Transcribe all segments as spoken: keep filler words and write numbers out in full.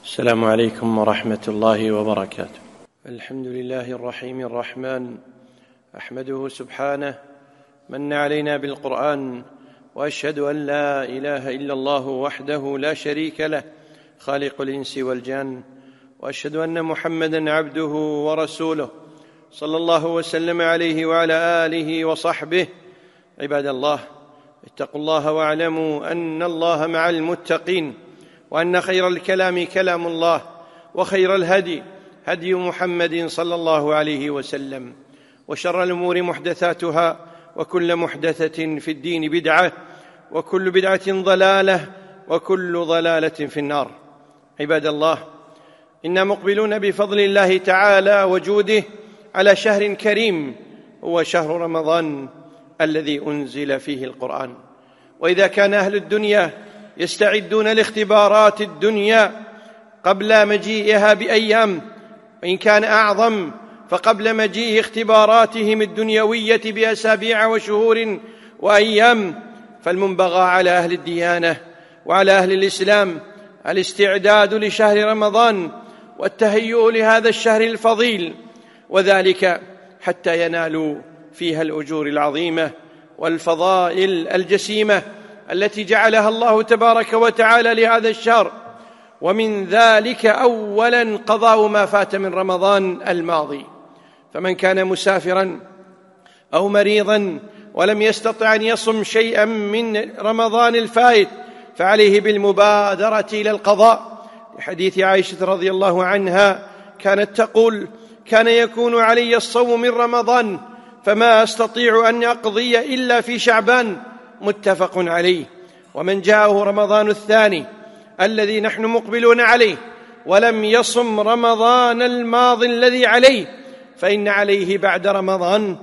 السلام عليكم ورحمة الله وبركاته. الحمد لله الرحيم الرحمن، أحمده سبحانه من علينا بالقرآن، وأشهد أن لا إله إلا الله وحده لا شريك له خالق الإنس والجان، وأشهد أن محمدًا عبده ورسوله صلى الله وسلم عليه وعلى آله وصحبه. عباد الله، اتقوا الله واعلموا أن الله مع المتقين، وأن خير الكلام كلام الله، وخير الهدي هدي محمد صلى الله عليه وسلم، وشر الأمور محدثاتها، وكل محدثة في الدين بدعة، وكل بدعة ضلالة، وكل ضلالة في النار. عباد الله، إنا مقبلون بفضل الله تعالى وجوده على شهر كريم، هو شهر رمضان الذي أنزل فيه القرآن. وإذا كان أهل الدنيا يستعدون لاختبارات الدنيا قبل مجيئها بأيام، وإن كان أعظم فقبل مجيء اختباراتهم الدنيوية بأسابيع وشهور وأيام، فالمنبغى على أهل الديانة وعلى أهل الإسلام الاستعداد لشهر رمضان والتهيؤ لهذا الشهر الفضيل، وذلك حتى ينالوا فيها الأجور العظيمة والفضائل الجسيمة التي جعلها الله تبارك وتعالى لهذا الشهر. ومن ذلك أولاً قضاء ما فات من رمضان الماضي، فمن كان مسافراً أو مريضاً ولم يستطع أن يصم شيئاً من رمضان الفائت فعليه بالمبادرة إلى القضاء، لحديث عائشة رضي الله عنها كانت تقول: كان يكون علي الصوم من رمضان فما أستطيع أن أقضي إلا في شعبان، متفق عليه. ومن جاءه رمضان الثاني الذي نحن مقبلون عليه ولم يصم رمضان الماضي الذي عليه، فإن عليه بعد رمضان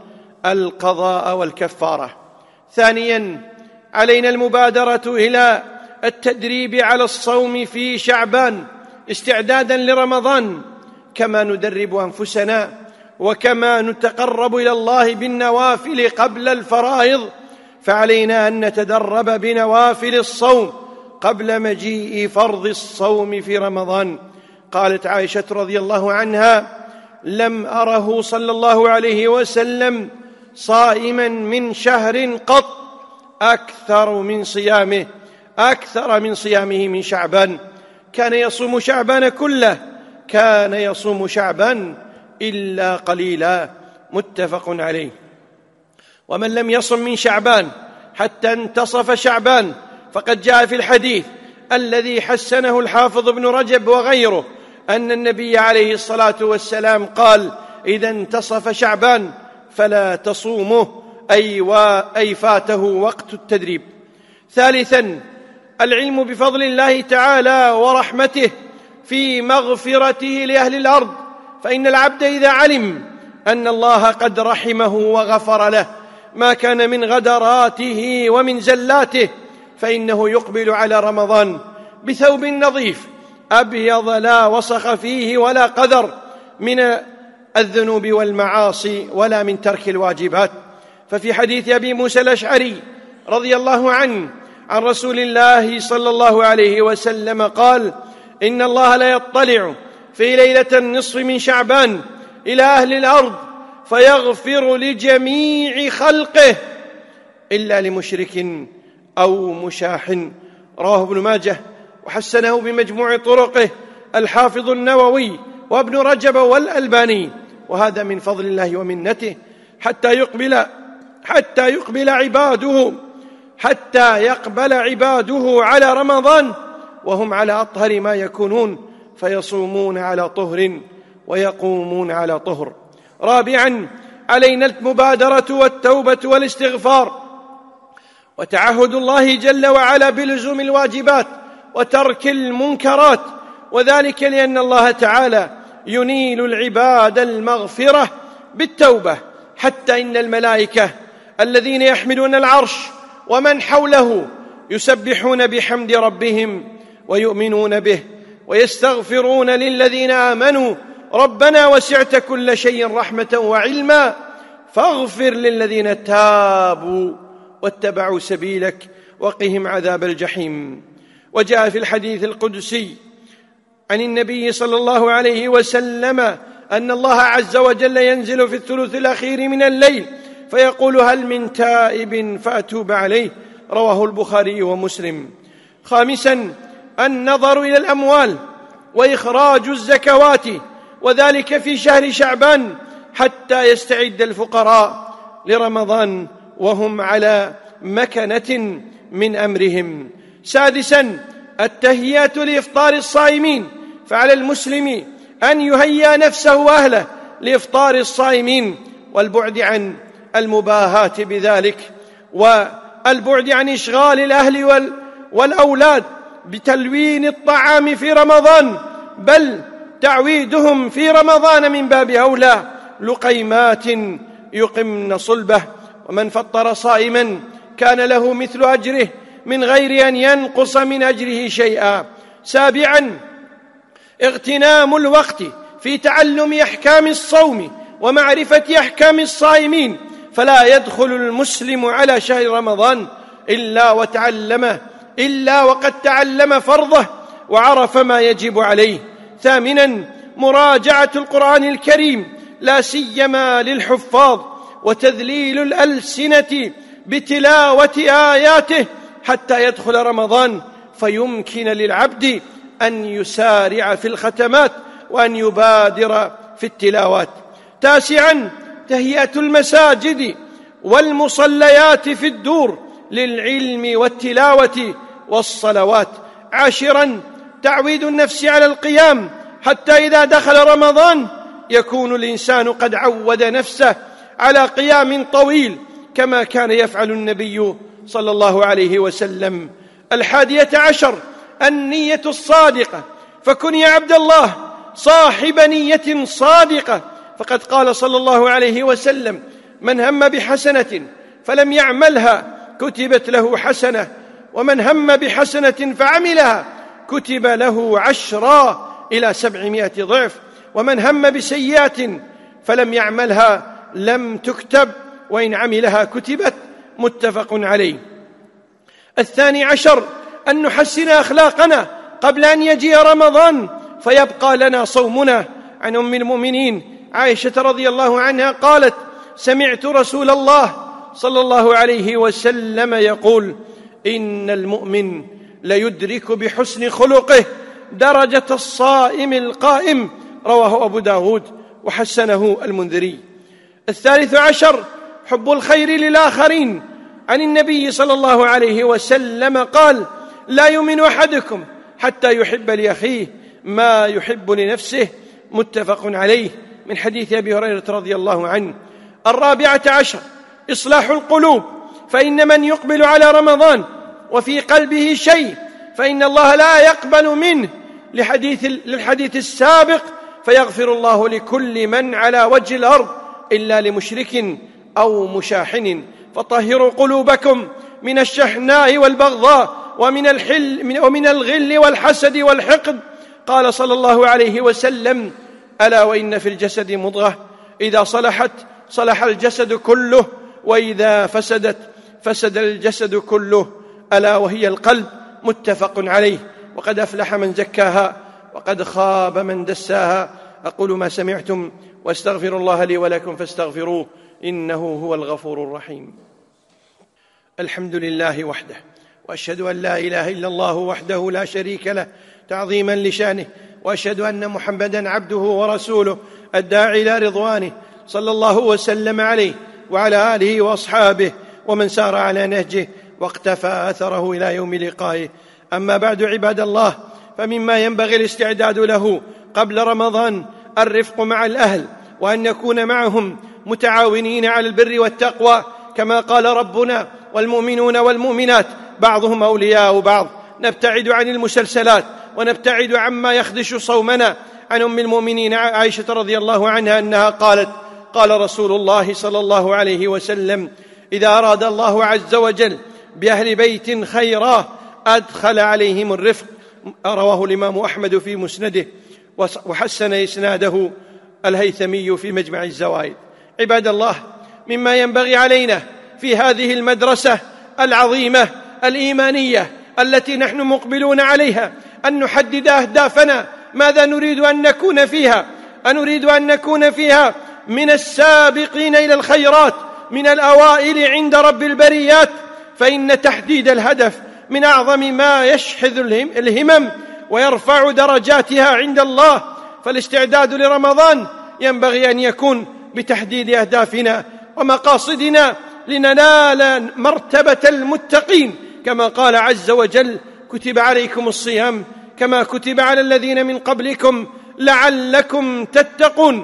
القضاء والكفارة. ثانياً، علينا المبادرة إلى التدريب على الصوم في شعبان استعداداً لرمضان، كما ندرب أنفسنا وكما نتقرب إلى الله بالنوافل قبل الفرائض، فعلينا أن نتدرب بنوافل الصوم قبل مجيء فرض الصوم في رمضان. قالت عائشة رضي الله عنها: لم أره صلى الله عليه وسلم صائما من شهر قط أكثر من صيامه أكثر من صيامه من شعبان، كان يصوم شعبان كله، كان يصوم شعبان إلا قليلا، متفق عليه. ومن لم يصم من شعبان حتى انتصف شعبان فقد جاء في الحديث الذي حسنه الحافظ ابن رجب وغيره أن النبي عليه الصلاة والسلام قال: إذا انتصف شعبان فلا تصومه، أي, أي فاته وقت التدريب. ثالثاً، العلم بفضل الله تعالى ورحمته في مغفرته لأهل الأرض، فإن العبد إذا علم أن الله قد رحمه وغفر له ما كان من غدراته ومن زلاته، فإنه يقبل على رمضان بثوب نظيف أبيض لا وسخ فيه ولا قذر من الذنوب والمعاصي ولا من ترك الواجبات. ففي حديث أبي موسى الأشعري رضي الله عنه عن رسول الله صلى الله عليه وسلم قال: إن الله لا يطلع في ليلة النصف من شعبان إلى أهل الأرض فيغفر لجميع خلقه إلا لمشرك أو مشاح. رواه ابن ماجه وحسنه بمجموع طرقه الحافظ النووي وابن رجب والألباني. وهذا من فضل الله ومنته حتى يقبل حتى يقبل عباده حتى يقبل عباده على رمضان وهم على أطهر ما يكونون، فيصومون على طهر ويقومون على طهر. رابعاً، علينا المبادرة والتوبة والاستغفار وتعهد الله جل وعلا بلزوم الواجبات وترك المنكرات، وذلك لأن الله تعالى ينيل العباد المغفرة بالتوبة، حتى إن الملائكة الذين يحملون العرش ومن حوله يسبحون بحمد ربهم ويؤمنون به ويستغفرون للذين آمنوا: ربنا وسعت كل شيء رحمة وعلما فاغفر للذين تابوا واتبعوا سبيلك وقهم عذاب الجحيم. وجاء في الحديث القدسي عن النبي صلى الله عليه وسلم أن الله عز وجل ينزل في الثلث الأخير من الليل فيقول: هل من تائب فأتوب عليه؟ رواه البخاري ومسلم. خامسا النظر إلى الأموال وإخراج الزكوات، وذلك في شهر شعبان حتى يستعد الفقراء لرمضان وهم على مكنة من أمرهم. سادسا التهيئة لإفطار الصائمين، فعلى المسلم أن يهيئ نفسه وأهله لإفطار الصائمين والبعد عن المباهاة بذلك، والبعد عن إشغال الأهل والأولاد بتلوين الطعام في رمضان، بل تعويدهم في رمضان من باب أولى لقيمات يقمن صلبه. ومن فطر صائما كان له مثل أجره من غير أن ينقص من أجره شيئا. سابعا اغتنام الوقت في تعلم أحكام الصوم ومعرفة أحكام الصائمين، فلا يدخل المسلم على شهر رمضان إلا وتعلمه إلا وقد تعلم فرضه وعرف ما يجب عليه. ثامنا مراجعة القرآن الكريم لا سيما للحفاظ، وتذليل الألسنة بتلاوة آياته حتى يدخل رمضان فيمكن للعبد أن يسارع في الختمات وأن يبادر في التلاوات. تاسعا تهيئة المساجد والمصليات في الدور للعلم والتلاوة والصلوات. عاشرا تعويد النفس على القيام حتى إذا دخل رمضان يكون الإنسان قد عود نفسه على قيام طويل كما كان يفعل النبي صلى الله عليه وسلم. الحادية عشر النية الصادقة، فكن يا عبد الله صاحب نية صادقة، فقد قال صلى الله عليه وسلم: من هم بحسنة فلم يعملها كتبت له حسنة، ومن هم بحسنة فعملها كتب له عشرا إلى سبعمائة ضعف، ومن هم بسيئة فلم يعملها لم تكتب وإن عملها كتبت. متفق عليه. الثاني عشر أن نحسن أخلاقنا قبل أن يجيء رمضان فيبقى لنا صومنا. عن أم المؤمنين عائشة رضي الله عنها قالت: سمعت رسول الله صلى الله عليه وسلم يقول: إن المؤمن ليدرك بحسن خلقه درجة الصائم القائم. رواه أبو داود وحسنه المنذري. الثالث عشر حب الخير للآخرين. عن النبي صلى الله عليه وسلم قال: لا يؤمن أحدكم حتى يحب لأخيه ما يحب لنفسه. متفق عليه، من حديث أبي هريرة رضي الله عنه. الرابعة عشر إصلاح القلوب، فإن من يقبل على رمضان وفي قلبه شيء فإن الله لا يقبل منه، لحديث للحديث السابق: فيغفر الله لكل من على وجه الأرض إلا لمشرك أو مشاحن. فطهروا قلوبكم من الشحناء والبغضاء ومن الحل ومن الغل والحسد والحقد. قال صلى الله عليه وسلم: ألا وإن في الجسد مضغة إذا صلحت صلح الجسد كله، وإذا فسدت فسد الجسد كله، ألا وهي القلب. متفق عليه. وقد أفلح من زكاها وقد خاب من دساها. أقول ما سمعتم واستغفر الله لي ولكم فاستغفروه إنه هو الغفور الرحيم. الحمد لله وحده، وأشهد أن لا إله إلا الله وحده لا شريك له تعظيما لشانه، وأشهد أن محمدا عبده ورسوله الداعي إلى رضوانه، صلى الله وسلم عليه وعلى آله وأصحابه ومن سار على نهجه واقتفى أثره إلى يوم لقائه. أما بعد، عباد الله، فمما ينبغي الاستعداد له قبل رمضان الرفق مع الأهل، وأن نكون معهم متعاونين على البر والتقوى، كما قال ربنا: والمؤمنون والمؤمنات بعضهم أولياء بعض. نبتعد عن المسلسلات ونبتعد عما يخدش صومنا. عن أم المؤمنين عائشة رضي الله عنها أنها قالت: قال رسول الله صلى الله عليه وسلم: إذا أراد الله عز وجل بأهل بيت خيرا أدخل عليهم الرفق. رواه الإمام أحمد في مسنده، وحسن إسناده الهيثمي في مجمع الزوائد. عباد الله، مما ينبغي علينا في هذه المدرسة العظيمة الإيمانية التي نحن مقبلون عليها أن نحدد أهدافنا ماذا نريد أن نكون فيها؟ أنريد أن نكون فيها من السابقين إلى الخيرات، من الأوائل عند رب البريات، فإن تحديد الهدف من أعظم ما يشحذ الهمم ويرفع درجاتها عند الله. فالاستعداد لرمضان ينبغي أن يكون بتحديد أهدافنا ومقاصدنا لننال مرتبة المتقين، كما قال عز وجل: كتب عليكم الصيام كما كتب على الذين من قبلكم لعلكم تتقون.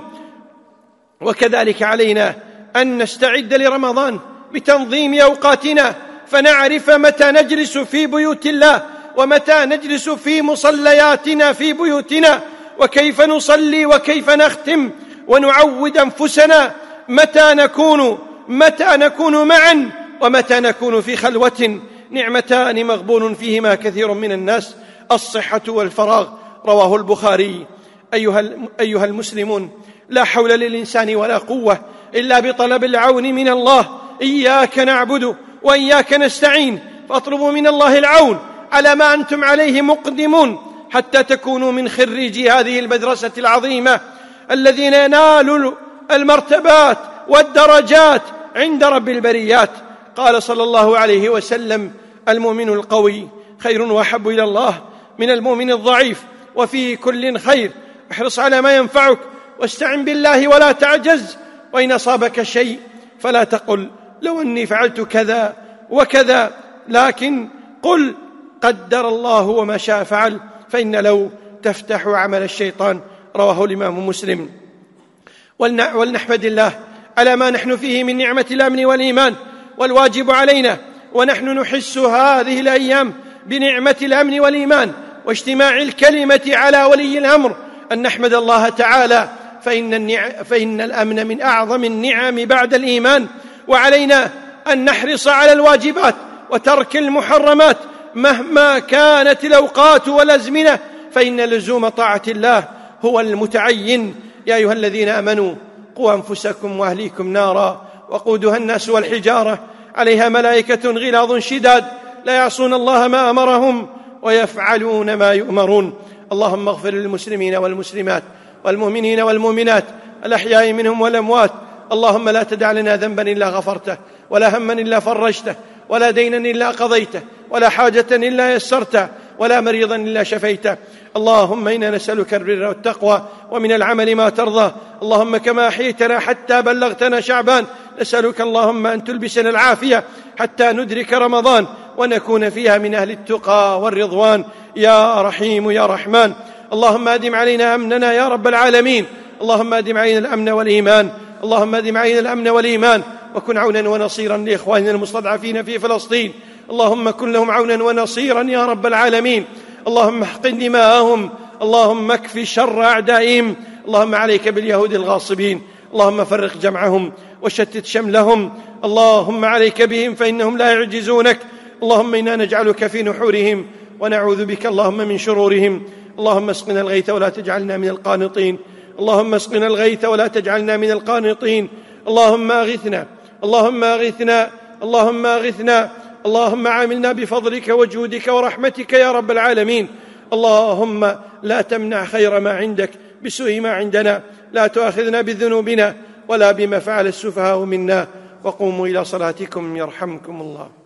وكذلك علينا أن نستعد لرمضان بتنظيم أوقاتنا، فنعرف متى نجلس في بيوت الله ومتى نجلس في مصلياتنا في بيوتنا، وكيف نصلي وكيف نختم، ونعود أنفسنا متى نكون متى نكون معا ومتى نكون في خلوة، نعمتان مغبون فيهما كثير من الناس: الصحة والفراغ. رواه البخاري. أيها أيها المسلمون، لا حول للإنسان ولا قوة إلا بطلب العون من الله. إياك نعبد وإياك نستعين، فاطلبوا من الله العون على ما أنتم عليه مقدمون، حتى تكونوا من خريجي هذه المدرسة العظيمة الذين ينالوا المرتبات والدرجات عند رب البريات. قال صلى الله عليه وسلم: المؤمن القوي خير وأحب إلى الله من المؤمن الضعيف، وفي كل خير. احرص على ما ينفعك واستعن بالله ولا تعجز، وإن أصابك شيء فلا تقل لو أني فعلت كذا وكذا، لكن قل قدر الله وما شاء فعل، فإن لو تفتح عمل الشيطان. رواه الإمام مسلم. ولنحمد الله على ما نحن فيه من نعمة الأمن والإيمان، والواجب علينا ونحن نحس هذه الأيام بنعمة الأمن والإيمان واجتماع الكلمة على ولي الأمر أن نحمد الله تعالى، فإن, النع... فإن الأمن من أعظم النعم بعد الإيمان. وعلينا أن نحرص على الواجبات وترك المحرمات مهما كانت الأوقات والأزمنة، فإن لزوم طاعة الله هو المتعين. يا أيها الذين آمنوا قوا أنفسكم وأهليكم نارا وقودها الناس والحجارة عليها ملائكة غلاظ شداد لا يعصون الله ما أمرهم ويفعلون ما يؤمرون. اللهم اغفر للمسلمين والمسلمات والمؤمنين والمؤمنات الأحياء منهم والأموات. اللهم لا تدع لنا ذنبا إلا غفرته، ولا هما إلا فرجته، ولا دينا إلا قضيته، ولا حاجة إلا يسرته، ولا مريضا إلا شفيته. اللهم إنا نسألك البر والتقوى ومن العمل ما ترضى. اللهم كما أحييتنا حتى بلغتنا شعبان، نسألك اللهم أن تلبسنا العافية حتى ندرك رمضان ونكون فيها من أهل التقى والرضوان يا رحيم يا رحمن. اللهم أدم علينا أمننا يا رب العالمين. اللهم أدم علينا الأمن والإيمان. اللهم أدم علينا الأمن والإيمان، وكن عونا ونصيرا لإخواننا المستضعفين في فلسطين. اللهم كن لهم عونا ونصيرا يا رب العالمين. اللهم احقن دماءهم، اللهم اكف شر أعدائهم. اللهم عليك باليهود الغاصبين، اللهم فرق جمعهم وشتت شملهم. اللهم عليك بهم فإنهم لا يعجزونك. اللهم إنا نجعلك في نحورهم ونعوذ بك اللهم من شرورهم. اللهم اسقنا الغيث ولا تجعلنا من القانطين. اللهم اسقنا الغيث ولا تجعلنا من القانطين. اللهم أغثنا اللهم أغثنا اللهم أغثنا اللهم عاملنا بفضلك وجودك ورحمتك يا رب العالمين. اللهم لا تمنع خير ما عندك بسوء ما عندنا، لا تؤاخذنا بذنوبنا ولا بما فعل السفهاء منا. وقوموا إلى صلاتكم يرحمكم الله.